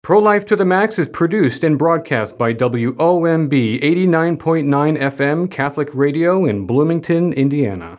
Pro-Life to the Max is produced and broadcast by WOMB 89.9 FM Catholic Radio in Bloomington, Indiana.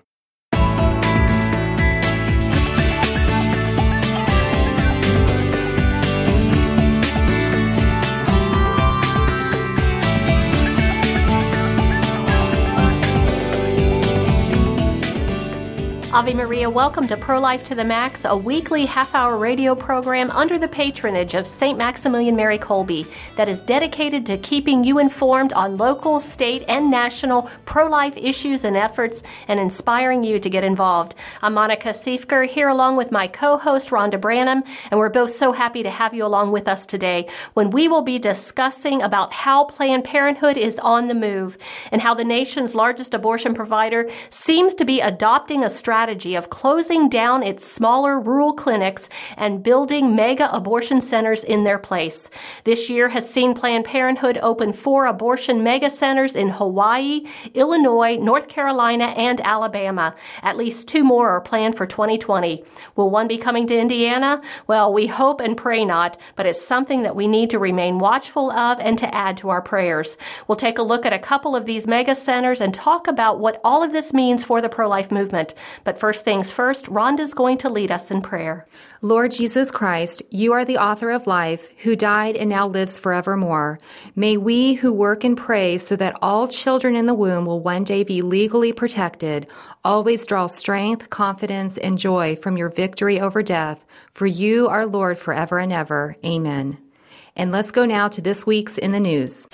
Ave Maria, welcome to Pro-Life to the Max, a weekly half-hour radio program under the patronage of St. Maximilian Mary Kolbe that is dedicated to keeping you informed on local, state, and national pro-life issues and efforts and inspiring you to get involved. I'm Monica Siefker, here along with my co-host Rhonda Branham, and we're both so happy to have you along with us today when we will be discussing about how Planned Parenthood is on the move and how the nation's largest abortion provider seems to be adopting a strategy of closing down its smaller rural clinics and building mega abortion centers in their place. This year has seen Planned Parenthood open 4 abortion mega centers in Hawaii, Illinois, North Carolina, and Alabama. At least 2 more are planned for 2020. Will one be coming to Indiana? Well, we hope and pray not, but it's something that we need to remain watchful of and to add to our prayers. We'll take a look at a couple of these mega centers and talk about what all of this means for the pro-life movement. But first things first, Rhonda's going to lead us in prayer. Lord Jesus Christ, you are the author of life, who died and now lives forevermore. May we who work and pray so that all children in the womb will one day be legally protected, always draw strength, confidence, and joy from your victory over death. For you, our Lord, forever and ever. Amen. And let's go now to this week's In the News.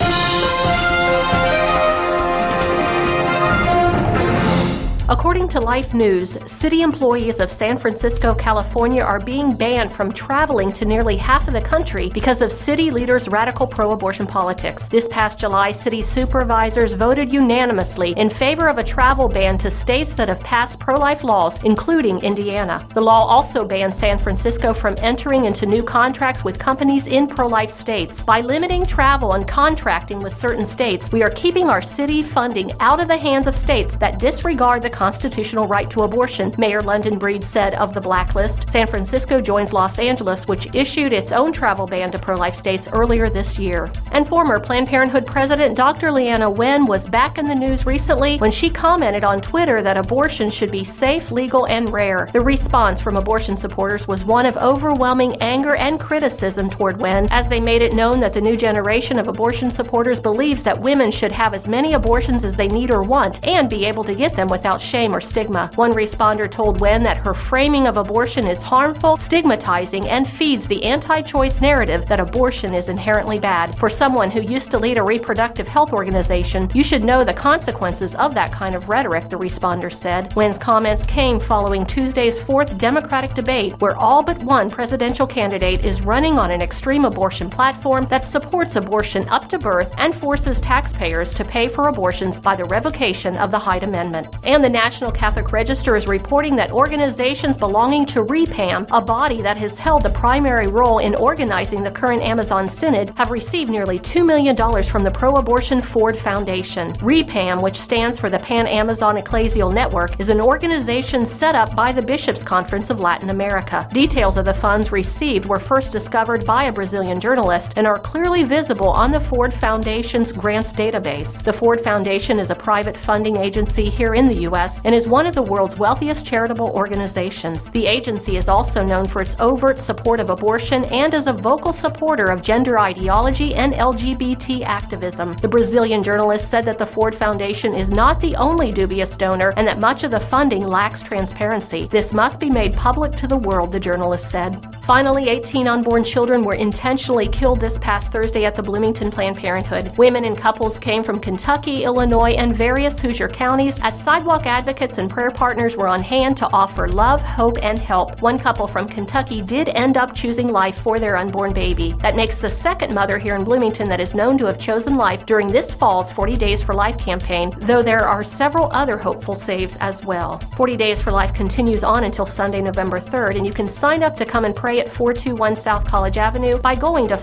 According to Life News, city employees of San Francisco, California are being banned from traveling to nearly half of the country because of city leaders' radical pro-abortion politics. This past July, city supervisors voted unanimously in favor of a travel ban to states that have passed pro-life laws, including Indiana. The law also bans San Francisco from entering into new contracts with companies in pro-life states. By limiting travel and contracting with certain states, we are keeping our city funding out of the hands of states that disregard the constitutional right to abortion, Mayor London Breed said of the blacklist. San Francisco joins Los Angeles, which issued its own travel ban to pro-life states earlier this year. And former Planned Parenthood President Dr. Leana Wen was back in the news recently when she commented on Twitter that abortion should be safe, legal, and rare. The response from abortion supporters was one of overwhelming anger and criticism toward Wen, as they made it known that the new generation of abortion supporters believes that women should have as many abortions as they need or want and be able to get them without shame or stigma. One responder told Wen that her framing of abortion is harmful, stigmatizing, and feeds the anti-choice narrative that abortion is inherently bad. For someone who used to lead a reproductive health organization, you should know the consequences of that kind of rhetoric, the responder said. Wen's comments came following Tuesday's 4th Democratic debate, where all but one presidential candidate is running on an extreme abortion platform that supports abortion up to birth and forces taxpayers to pay for abortions by the revocation of the Hyde Amendment. And the National Catholic Register is reporting that organizations belonging to REPAM, a body that has held the primary role in organizing the current Amazon Synod, have received nearly $2 million from the pro-abortion Ford Foundation. REPAM, which stands for the Pan-Amazon Ecclesial Network, is an organization set up by the Bishops' Conference of Latin America. Details of the funds received were first discovered by a Brazilian journalist and are clearly visible on the Ford Foundation's grants database. The Ford Foundation is a private funding agency here in the U.S. and is one of the world's wealthiest charitable organizations. The agency is also known for its overt support of abortion and as a vocal supporter of gender ideology and LGBT activism. The Brazilian journalist said that the Ford Foundation is not the only dubious donor and that much of the funding lacks transparency. This must be made public to the world, the journalist said. Finally, 18 unborn children were intentionally killed this past Thursday at the Bloomington Planned Parenthood. Women and couples came from Kentucky, Illinois, and various Hoosier counties as sidewalk advocates and prayer partners were on hand to offer love, hope, and help. One couple from Kentucky did end up choosing life for their unborn baby. That makes the second mother here in Bloomington that is known to have chosen life during this fall's 40 Days for Life campaign, though there are several other hopeful saves as well. 40 Days for Life continues on until Sunday, November 3rd, and you can sign up to come and pray at 421 South College Avenue by going to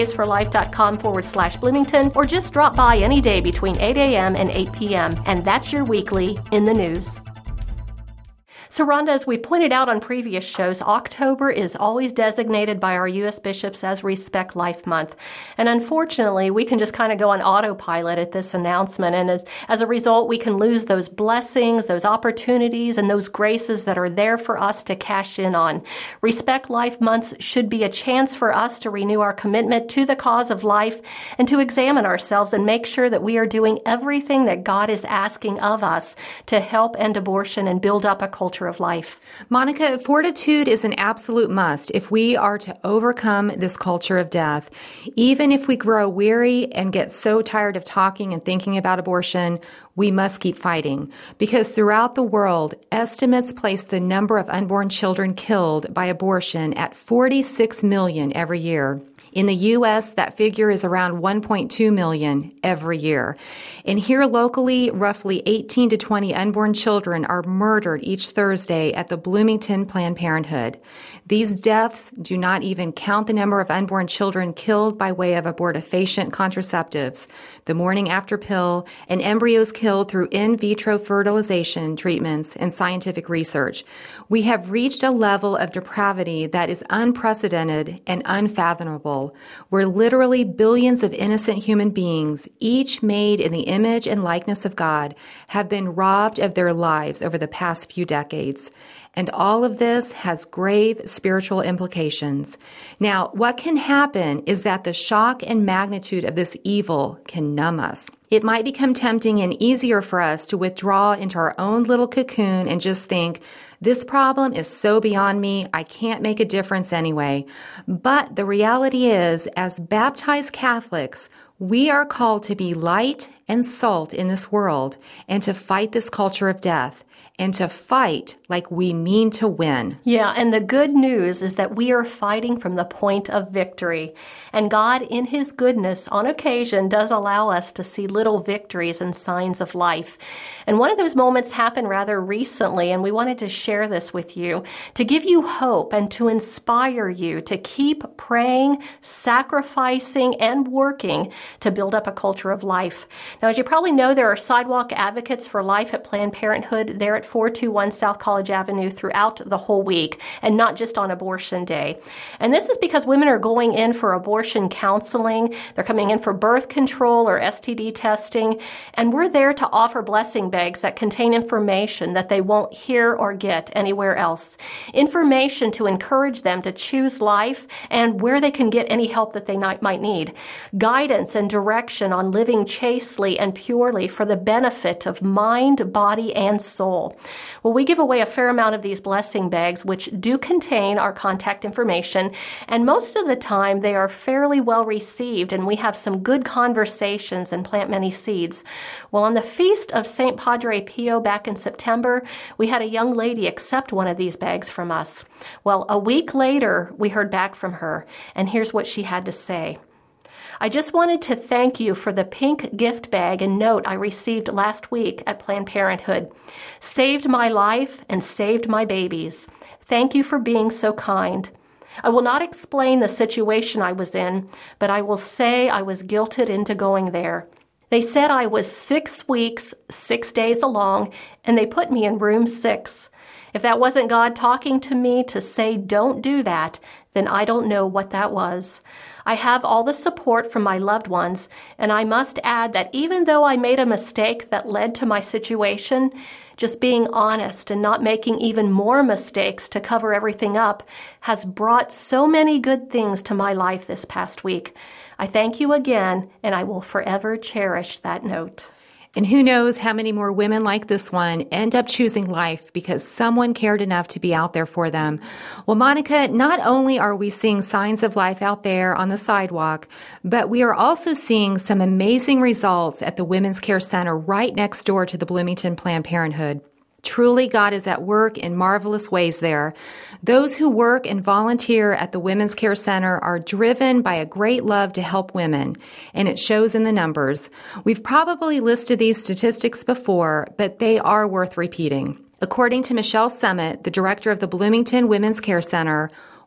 40daysforlife.com/Bloomington or just drop by any day between 8 a.m. and 8 p.m. And that's your weekly In the News. So, Rhonda, as we pointed out on previous shows, October is always designated by our U.S. bishops as Respect Life Month. And unfortunately, we can just kind of go on autopilot at this announcement. And as a result, we can lose those blessings, those opportunities, and those graces that are there for us to cash in on. Respect Life Months should be a chance for us to renew our commitment to the cause of life and to examine ourselves and make sure that we are doing everything that God is asking of us to help end abortion and build up a culture of life. Monica, fortitude is an absolute must if we are to overcome this culture of death. Even if we grow weary and get so tired of talking and thinking about abortion, we must keep fighting, because throughout the world, estimates place the number of unborn children killed by abortion at 46 million every year. In the U.S., that figure is around 1.2 million every year. And here locally, roughly 18 to 20 unborn children are murdered each Thursday at the Bloomington Planned Parenthood. These deaths do not even count the number of unborn children killed by way of abortifacient contraceptives, the morning after pill, and embryos killed through in vitro fertilization treatments and scientific research. We have reached a level of depravity that is unprecedented and unfathomable, where literally billions of innocent human beings, each made in the image and likeness of God, have been robbed of their lives over the past few decades. And all of this has grave spiritual implications. Now, what can happen is that the shock and magnitude of this evil can numb us. It might become tempting and easier for us to withdraw into our own little cocoon and just think, this problem is so beyond me, I can't make a difference anyway. But the reality is, as baptized Catholics, we are called to be light and salt in this world and to fight this culture of death, and to fight like we mean to win. Yeah, and the good news is that we are fighting from the point of victory. And God, in His goodness, on occasion, does allow us to see little victories and signs of life. And one of those moments happened rather recently, and we wanted to share this with you to give you hope and to inspire you to keep praying, sacrificing, and working to build up a culture of life. Now, as you probably know, there are sidewalk advocates for life at Planned Parenthood there at 421 South College Avenue throughout the whole week, and not just on abortion day. And this is because women are going in for abortion counseling, they're coming in for birth control or STD testing, and we're there to offer blessing bags that contain information that they won't hear or get anywhere else. Information to encourage them to choose life and where they can get any help that they might need. Guidance and direction on living chastely and purely for the benefit of mind, body, and soul. Well, we give away a fair amount of these blessing bags, which do contain our contact information, and most of the time they are fairly well received, and we have some good conversations and plant many seeds. Well, on the feast of St. Padre Pio back in September, we had a young lady accept one of these bags from us. Well, a week later, we heard back from her, and here's what she had to say. I just wanted to thank you for the pink gift bag and note I received last week at Planned Parenthood. Saved my life and saved my babies. Thank you for being so kind. I will not explain the situation I was in, but I will say I was guilted into going there. They said I was 6 weeks, 6 days along, and they put me in room 6. If that wasn't God talking to me to say don't do that, then I don't know what that was. I have all the support from my loved ones, and I must add that even though I made a mistake that led to my situation, just being honest and not making even more mistakes to cover everything up has brought so many good things to my life this past week. I thank you again, and I will forever cherish that note. And who knows how many more women like this one end up choosing life because someone cared enough to be out there for them. Well, Monica, not only are we seeing signs of life out there on the sidewalk, but we are also seeing some amazing results at the Women's Care Center right next door to the Bloomington Planned Parenthood. Truly, God is at work in marvelous ways there. Those who work and volunteer at the Women's Care Center are driven by a great love to help women, and it shows in the numbers. We've probably listed these statistics before, but they are worth repeating. According to Michelle Summit, the director of the Bloomington Women's Care Center,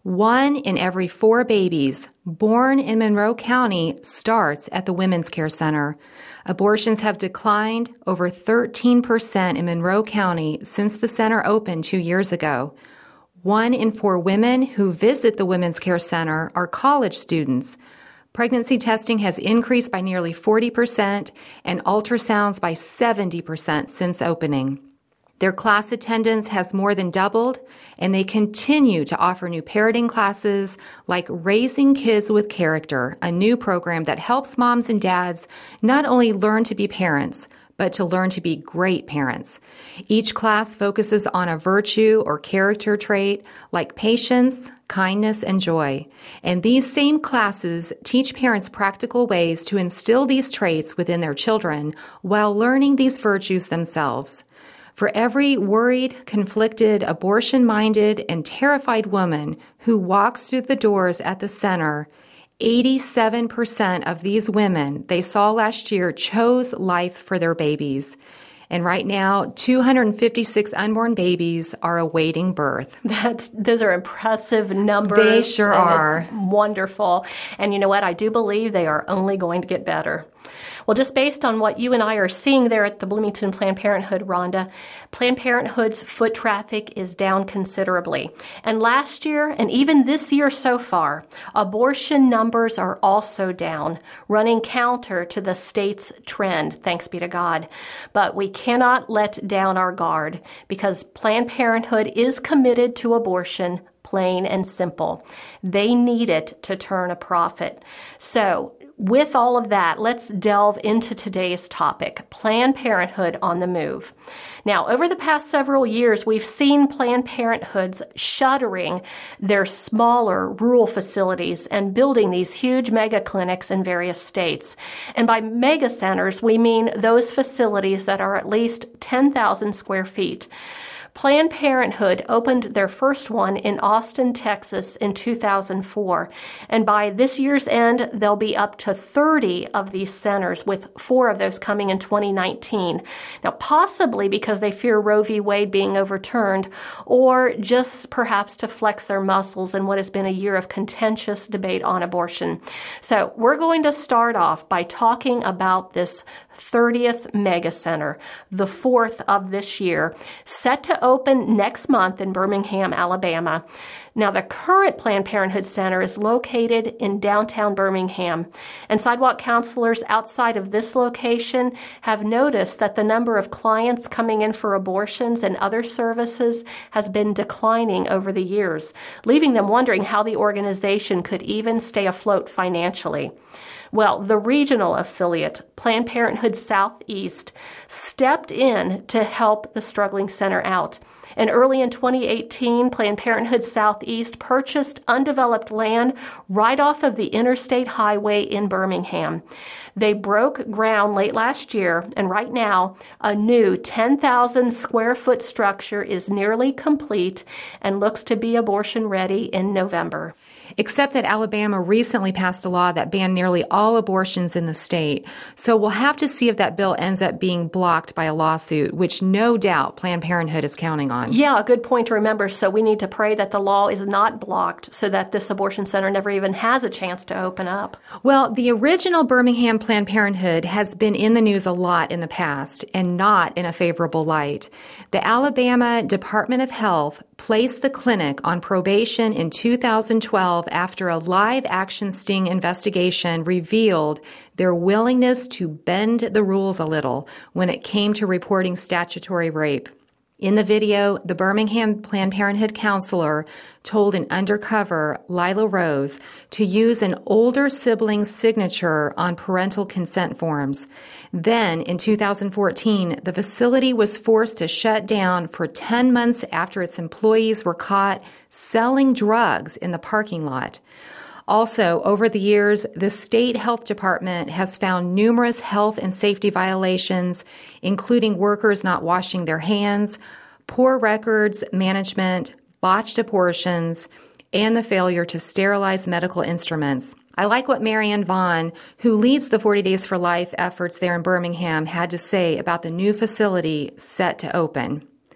1 in every 4 babies born in Monroe County starts at the Women's Care Center. Abortions have declined over 13% in Monroe County since the center opened 2 years ago. 1 in 4 women who visit the Women's Care Center are college students. Pregnancy testing has increased by nearly 40% and ultrasounds by 70% since opening. Their class attendance has more than doubled, and they continue to offer new parenting classes like Raising Kids with Character, a new program that helps moms and dads not only learn to be parents, but to learn to be great parents. Each class focuses on a virtue or character trait like patience, kindness, and joy. And these same classes teach parents practical ways to instill these traits within their children while learning these virtues themselves. For every worried, conflicted, abortion-minded, and terrified woman who walks through the doors at the center, 87% of these women they saw last year chose life for their babies. And right now, 256 unborn babies are awaiting birth. Those are impressive numbers. They sure are. It's wonderful. And you know what? I do believe they are only going to get better. Well, just based on what you and I are seeing there at the Bloomington Planned Parenthood, Rhonda, Planned Parenthood's foot traffic is down considerably. And last year, and even this year so far, abortion numbers are also down, running counter to the state's trend, thanks be to God. But we cannot let down our guard because Planned Parenthood is committed to abortion, plain and simple. They need it to turn a profit. So, with all of that, let's delve into today's topic, Planned Parenthood on the move. Now, over the past several years, we've seen Planned Parenthoods shuttering their smaller rural facilities and building these huge mega clinics in various states. And by mega centers, we mean those facilities that are at least 10,000 square feet. Planned Parenthood opened their first one in Austin, Texas in 2004, and by this year's end, there'll be up to 30 of these centers, with 4 of those coming in 2019. Now, possibly because they fear Roe v. Wade being overturned, or just perhaps to flex their muscles in what has been a year of contentious debate on abortion. So we're going to start off by talking about this 30th mega center, the 4th of this year, set to open next month in Birmingham, Alabama. Now, the current Planned Parenthood Center is located in downtown Birmingham, and sidewalk counselors outside of this location have noticed that the number of clients coming in for abortions and other services has been declining over the years, leaving them wondering how the organization could even stay afloat financially. Well, the regional affiliate, Planned Parenthood Southeast, stepped in to help the struggling center out. And early in 2018, Planned Parenthood Southeast purchased undeveloped land right off of the interstate highway in Birmingham. They broke ground late last year, and right now, a new 10,000 square foot structure is nearly complete and looks to be abortion ready in November. Except that Alabama recently passed a law that banned nearly all abortions in the state. So we'll have to see if that bill ends up being blocked by a lawsuit, which no doubt Planned Parenthood is counting on. Yeah, a good point to remember. So we need to pray that the law is not blocked so that this abortion center never even has a chance to open up. Well, the original Birmingham Planned Parenthood has been in the news a lot in the past and not in a favorable light. The Alabama Department of Health placed the clinic on probation in 2012 after a live-action sting investigation revealed their willingness to bend the rules a little when it came to reporting statutory rape. In the video, the Birmingham Planned Parenthood counselor told an undercover, Lila Rose, to use an older sibling's signature on parental consent forms. Then, in 2014, the facility was forced to shut down for 10 months after its employees were caught selling drugs in the parking lot. Also, over the years, the state health department has found numerous health and safety violations, including workers not washing their hands, poor records management, botched abortions, and the failure to sterilize medical instruments. I like what Marianne Vaughn, who leads the 40 Days for Life efforts there in Birmingham, had to say about the new facility set to open.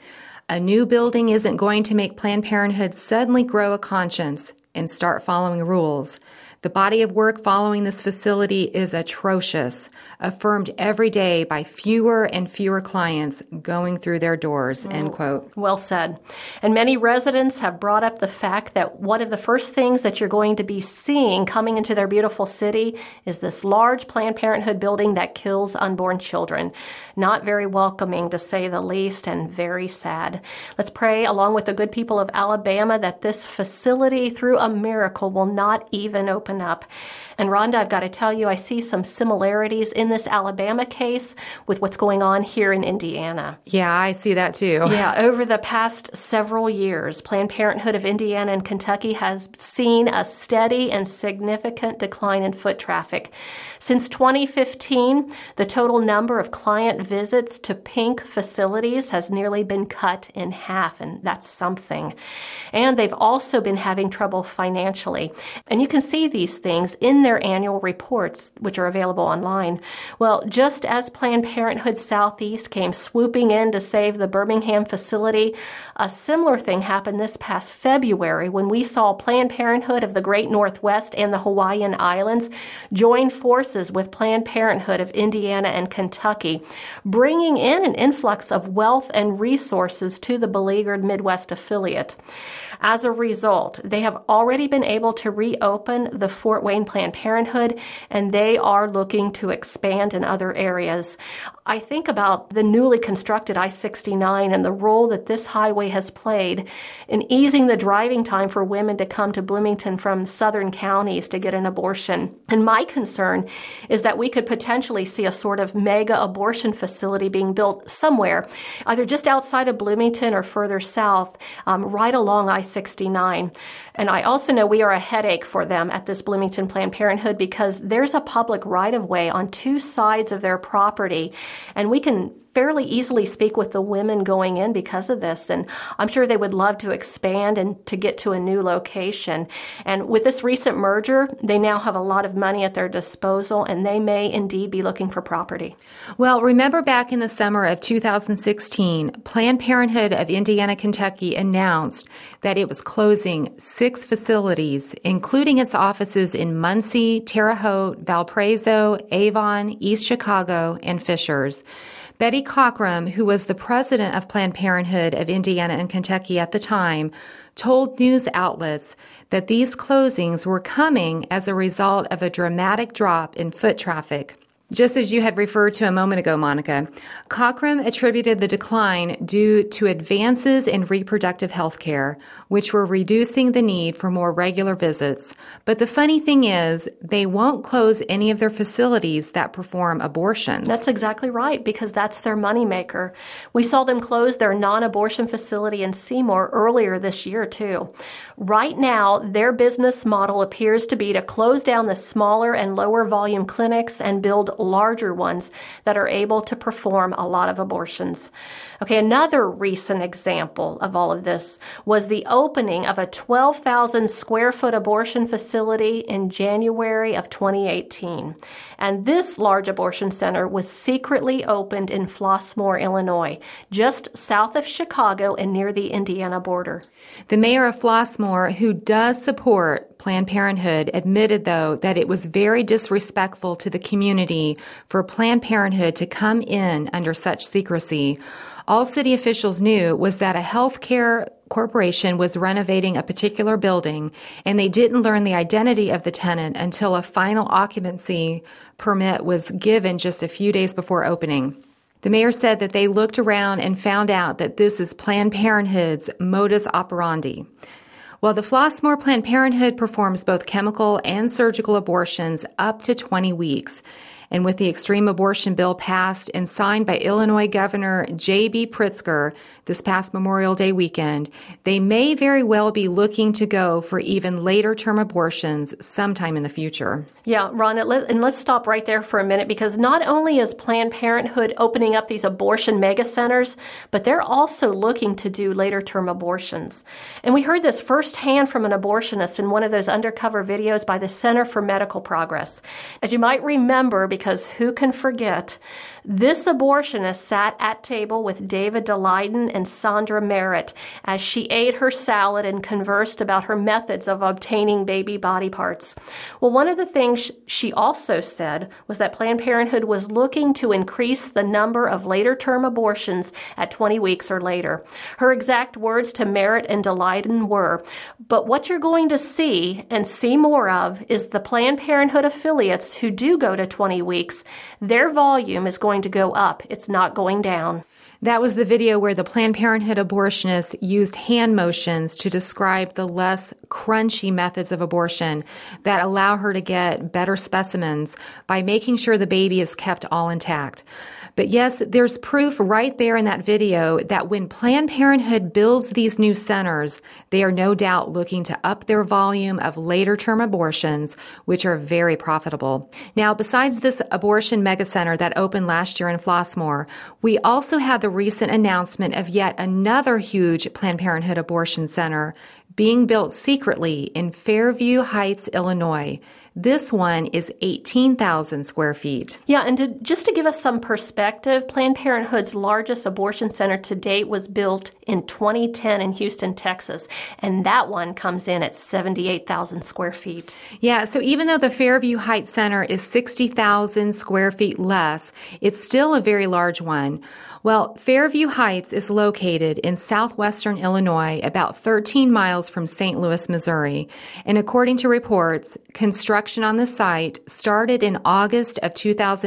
A new building isn't going to make Planned Parenthood suddenly grow a conscience and start following rules. The body of work following this facility is atrocious, affirmed every day by fewer and fewer clients going through their doors, end quote. Well said. And many residents have brought up the fact that one of the first things that you're going to be seeing coming into their beautiful city is this large Planned Parenthood building that kills unborn children. Not very welcoming, to say the least, and very sad. Let's pray, along with the good people of Alabama, that this facility, through a miracle, will not even open up. And Rhonda, I've got to tell you, I see some similarities in this Alabama case with what's going on here in Indiana. Yeah, I see that too. Yeah, over the past several years, Planned Parenthood of Indiana and Kentucky has seen a steady and significant decline in foot traffic. Since 2015, the total number of client visits to PINK facilities has nearly been cut in half, and that's something. And they've also been having trouble financially. And you can see these things in their annual reports, which are available online. Well, just as Planned Parenthood Southeast came swooping in to save the Birmingham facility, a similar thing happened this past February when we saw Planned Parenthood of the Great Northwest and the Hawaiian Islands join forces with Planned Parenthood of Indiana and Kentucky, bringing in an influx of wealth and resources to the beleaguered Midwest affiliate. As a result, they have already been able to reopen the Fort Wayne Planned Parenthood, and they are looking to expand in other areas. I think about the newly constructed I-69 and the role that this highway has played in easing the driving time for women to come to Bloomington from southern counties to get an abortion. And my concern is that we could potentially see a sort of mega abortion facility being built somewhere, either just outside of Bloomington or further south, right along I-69. And I also know we are a headache for them at this Bloomington Planned Parenthood because there's a public right-of-way on two sides of their property, and we can fairly easily speak with the women going in because of this. And I'm sure they would love to expand and to get to a new location. And with this recent merger, they now have a lot of money at their disposal, and they may indeed be looking for property. Well, remember back in the summer of 2016, Planned Parenthood of Indiana, Kentucky announced that it was closing 6 facilities, including its offices in Muncie, Terre Haute, Valparaiso, Avon, East Chicago, and Fishers. Betty Cockrum, who was the president of Planned Parenthood of Indiana and Kentucky at the time, told news outlets that these closings were coming as a result of a dramatic drop in foot traffic. Just as you had referred to a moment ago, Monica, Cockrum attributed the decline due to advances in reproductive health care, which were reducing the need for more regular visits. But the funny thing is, they won't close any of their facilities that perform abortions. That's exactly right, because that's their moneymaker. We saw them close their non-abortion facility in Seymour earlier this year, too. Right now, their business model appears to be to close down the smaller and lower volume clinics and build larger ones that are able to perform a lot of abortions. Okay, another recent example of all of this was the opening of a 12,000 square foot abortion facility in January of 2018. And this large abortion center was secretly opened in Flossmoor, Illinois, just south of Chicago and near the Indiana border. The mayor of Flossmoor, who does support Planned Parenthood, admitted, though, that it was very disrespectful to the community for Planned Parenthood to come in under such secrecy. All city officials knew was that a healthcare corporation was renovating a particular building, and they didn't learn the identity of the tenant until a final occupancy permit was given just a few days before opening. The mayor said that they looked around and found out that this is Planned Parenthood's modus operandi. Well, the Flossmoor Planned Parenthood performs both chemical and surgical abortions up to 20 weeks. And with the extreme abortion bill passed and signed by Illinois Governor J.B. Pritzker this past Memorial Day weekend, they may very well be looking to go for even later-term abortions sometime in the future. Yeah, Ron, and let's stop right there for a minute, because not only is Planned Parenthood opening up these abortion mega centers, but they're also looking to do later-term abortions. And we heard this firsthand from an abortionist in one of those undercover videos by the Center for Medical Progress. As you might remember, because who can forget? This abortionist sat at table with David Daleiden and Sandra Merritt as she ate her salad and conversed about her methods of obtaining baby body parts. Well, one of the things she also said was that Planned Parenthood was looking to increase the number of later-term abortions at 20 weeks or later. Her exact words to Merritt and Daleiden were, "But what you're going to see, and see more of, is the Planned Parenthood affiliates who do go to 20 weeks. Their volume is going to go up. It's not going down." That was the video where the Planned Parenthood abortionist used hand motions to describe the less crunchy methods of abortion that allow her to get better specimens by making sure the baby is kept all intact. But yes, there's proof right there in that video that when Planned Parenthood builds these new centers, they are no doubt looking to up their volume of later-term abortions, which are very profitable. Now, besides this abortion megacenter that opened last year in Flossmoor, we also had the recent announcement of yet another huge Planned Parenthood abortion center being built secretly in Fairview Heights, Illinois. This one is 18,000 square feet. Yeah, and just to give us some perspective, Planned Parenthood's largest abortion center to date was built in 2010 in Houston, Texas, and that one comes in at 78,000 square feet. Yeah, so even though the Fairview Heights Center is 60,000 square feet less, it's still a very large one. Well, Fairview Heights is located in southwestern Illinois, about 13 miles from St. Louis, Missouri. And according to reports, construction on the site started in August of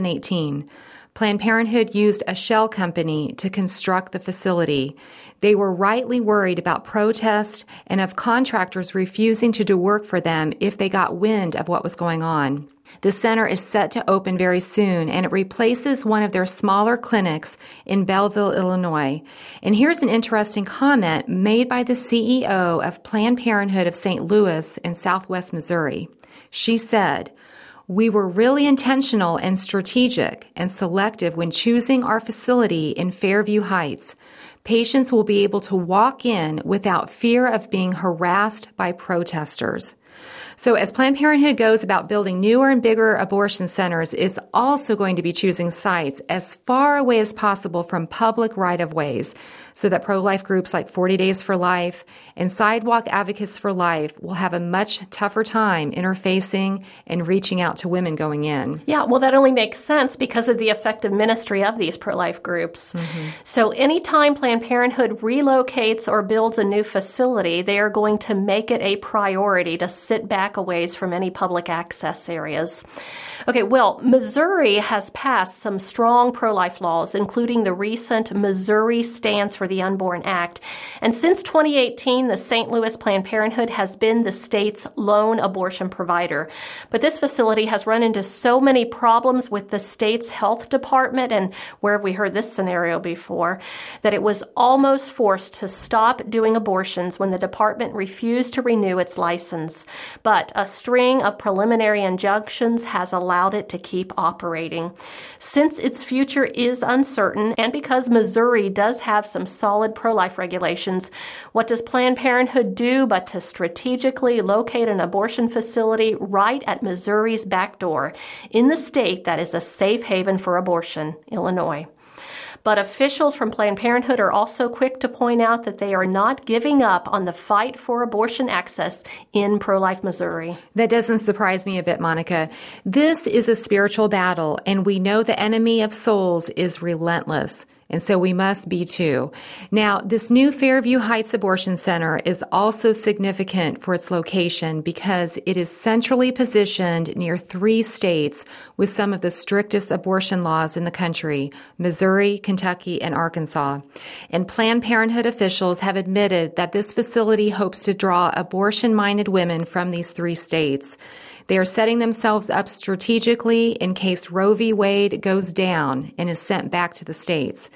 2018. Planned Parenthood used a shell company to construct the facility. They were rightly worried about protests and of contractors refusing to do work for them if they got wind of what was going on. The center is set to open very soon, and it replaces one of their smaller clinics in Belleville, Illinois. And here's an interesting comment made by the CEO of Planned Parenthood of St. Louis in southwest Missouri. She said, "We were really intentional and strategic and selective when choosing our facility in Fairview Heights. Patients will be able to walk in without fear of being harassed by protesters." So as Planned Parenthood goes about building newer and bigger abortion centers, it's also going to be choosing sites as far away as possible from public right-of-ways so that pro-life groups like 40 Days for Life and Sidewalk Advocates for Life will have a much tougher time interfacing and reaching out to women going in. Yeah, well, that only makes sense because of the effective ministry of these pro-life groups. Mm-hmm. So anytime Planned Parenthood relocates or builds a new facility, they are going to make it a priority to sit back a ways from any public access areas. Okay, well, Missouri has passed some strong pro-life laws, including the recent Missouri Stands for the Unborn Act. And since 2018, the St. Louis Planned Parenthood has been the state's lone abortion provider. But this facility has run into so many problems with the state's health department, and where have we heard this scenario before, that it was almost forced to stop doing abortions when the department refused to renew its license. But a string of preliminary injunctions has allowed it to keep operating. Since its future is uncertain, and because Missouri does have some solid pro-life regulations, what does Planned Parenthood do but to strategically locate an abortion facility right at Missouri's back door, in the state that is a safe haven for abortion, Illinois? But officials from Planned Parenthood are also quick to point out that they are not giving up on the fight for abortion access in pro-life Missouri. That doesn't surprise me a bit, Monica. This is a spiritual battle, and we know the enemy of souls is relentless. And so we must be too. Now, this new Fairview Heights Abortion Center is also significant for its location because it is centrally positioned near 3 states with some of the strictest abortion laws in the country: Missouri, Kentucky, and Arkansas. And Planned Parenthood officials have admitted that this facility hopes to draw abortion-minded women from these 3 states. They are setting themselves up strategically in case Roe v. Wade goes down and is sent back to the states.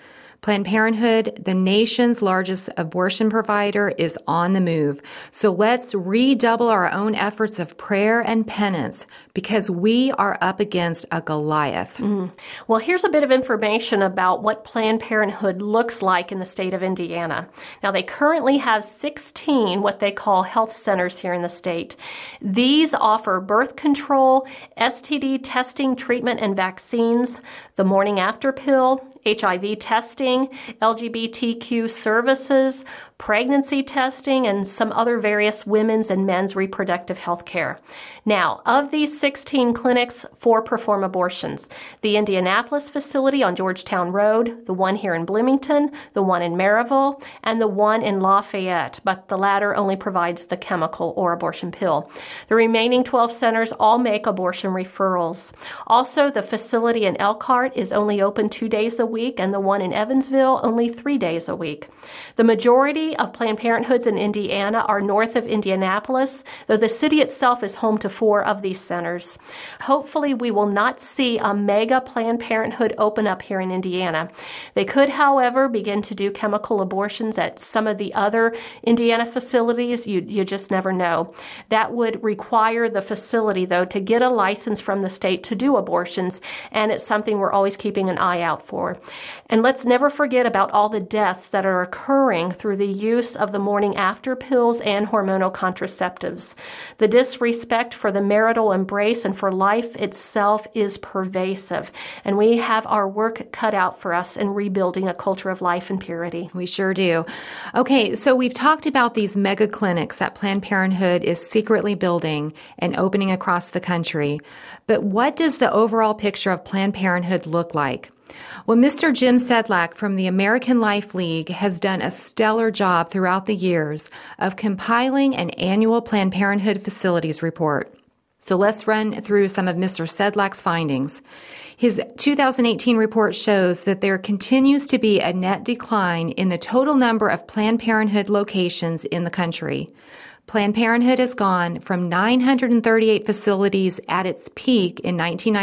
Planned Parenthood, the nation's largest abortion provider, is on the move. So let's redouble our own efforts of prayer and penance because we are up against a Goliath. Well, here's a bit of information about what Planned Parenthood looks like in the state of Indiana. Now, they currently have 16 what they call health centers here in the state. These offer birth control, STD testing, treatment, and vaccines, the morning after pill, HIV testing, LGBTQ services, pregnancy testing, and some other various women's and men's reproductive health care. Now, of these 16 clinics, 4 perform abortions. The Indianapolis facility on Georgetown Road, the one here in Bloomington, the one in Maryville, and the one in Lafayette, but the latter only provides the chemical or abortion pill. The remaining 12 centers all make abortion referrals. Also, the facility in Elkhart is only open 2 days a week, and the one in Evansville only 3 days a week. The majority of Planned Parenthoods in Indiana are north of Indianapolis, though the city itself is home to 4 of these centers. Hopefully, we will not see a mega Planned Parenthood open up here in Indiana. They could, however, begin to do chemical abortions at some of the other Indiana facilities. You just never know. That would require the facility, though, to get a license from the state to do abortions, and it's something we're always keeping an eye out for. And let's never forget about all the deaths that are occurring through the use of the morning after pills and hormonal contraceptives. The disrespect for the marital embrace and for life itself is pervasive, and we have our work cut out for us in rebuilding a culture of life and purity. We sure do. Okay, so we've talked about these mega clinics that Planned Parenthood is secretly building and opening across the country. But what does the overall picture of Planned Parenthood look like? Well, Mr. Jim Sedlak from the American Life League has done a stellar job throughout the years of compiling an annual Planned Parenthood facilities report. So let's run through some of Mr. Sedlak's findings. His 2018 report shows that there continues to be a net decline in the total number of Planned Parenthood locations in the country. Planned Parenthood has gone from 938 facilities at its peak in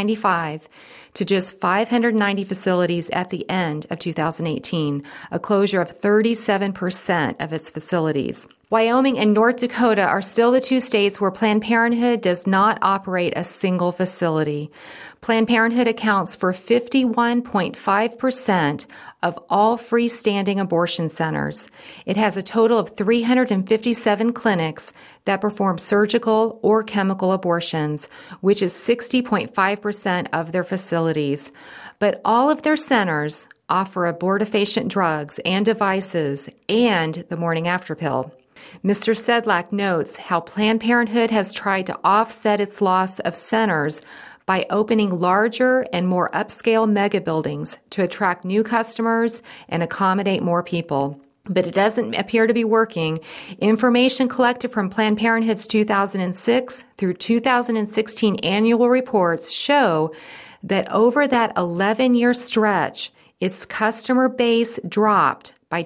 1995 to just 590 facilities at the end of 2018, a closure of 37% of its facilities. Wyoming and North Dakota are still the 2 states where Planned Parenthood does not operate a single facility. Planned Parenthood accounts for 51.5% of all freestanding abortion centers. It has a total of 357 clinics that perform surgical or chemical abortions, which is 60.5% of their facilities. But all of their centers offer abortifacient drugs and devices and the morning after pill. Mr. Sedlak notes how Planned Parenthood has tried to offset its loss of centers by opening larger and more upscale mega buildings to attract new customers and accommodate more people. But it doesn't appear to be working. Information collected from Planned Parenthood's 2006 through 2016 annual reports show that over that 11-year stretch, its customer base dropped by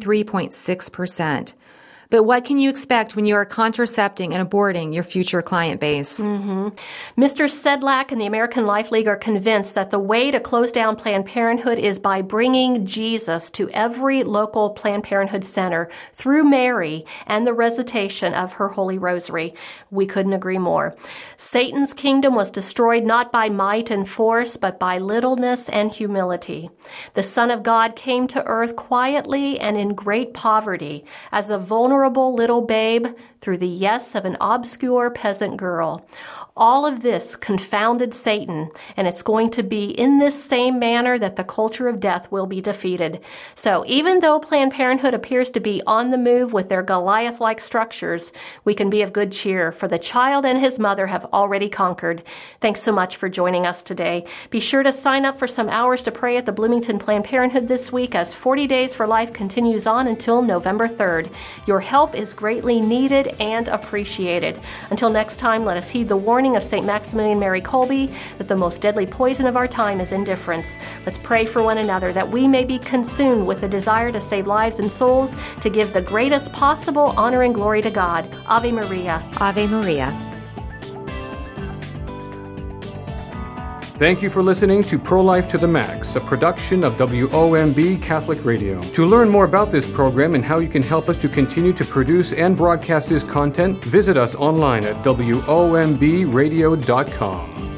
23.6%. But what can you expect when you are contracepting and aborting your future client base? Mr. Sedlak and the American Life League are convinced that the way to close down Planned Parenthood is by bringing Jesus to every local Planned Parenthood center through Mary and the recitation of her Holy Rosary. We couldn't agree more. Satan's kingdom was destroyed not by might and force, but by littleness and humility. The Son of God came to earth quietly and in great poverty as a vulnerable little babe through the yes of an obscure peasant girl. All of this confounded Satan, and it's going to be in this same manner that the culture of death will be defeated. So even though Planned Parenthood appears to be on the move with their Goliath-like structures, we can be of good cheer, for the child and his mother have already conquered. Thanks so much for joining us today. Be sure to sign up for some hours to pray at the Bloomington Planned Parenthood this week as 40 Days for Life continues on until November 3rd. Your help is greatly needed and appreciated. Until next time, let us heed the warning of St. Maximilian Mary Kolbe that the most deadly poison of our time is indifference. Let's pray for one another that we may be consumed with the desire to save lives and souls, to give the greatest possible honor and glory to God. Ave Maria. Ave Maria. Thank you for listening to Pro-Life to the Max, a production of WOMB Catholic Radio. To learn more about this program and how you can help us to continue to produce and broadcast this content, visit us online at WOMBradio.com.